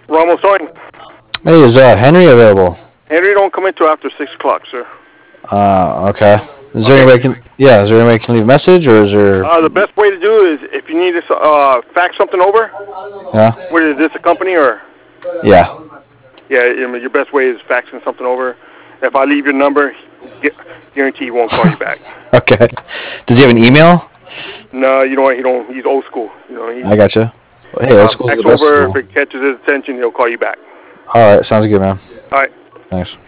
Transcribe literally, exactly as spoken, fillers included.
Ramos Oil. Hey, is uh, Henry available? Henry don't come in till after six o'clock, sir. Uh, okay. Is there Okay. any way can? Yeah, is there any way I can leave a message, or is there? Uh, the best way to do is if you need to uh, fax something over. Yeah. What is this, a company or? Yeah. Yeah, I mean, your best way is faxing something over. If I leave your number, guarantee he won't call you back. Okay. Does he have an email? No, you know what? He don't. He's old school. You know. He's, I gotcha. Well, hey, old uh, school's fax the best over. school. If it catches his attention, he'll call you back. All right, sounds good, man. All right. Thanks.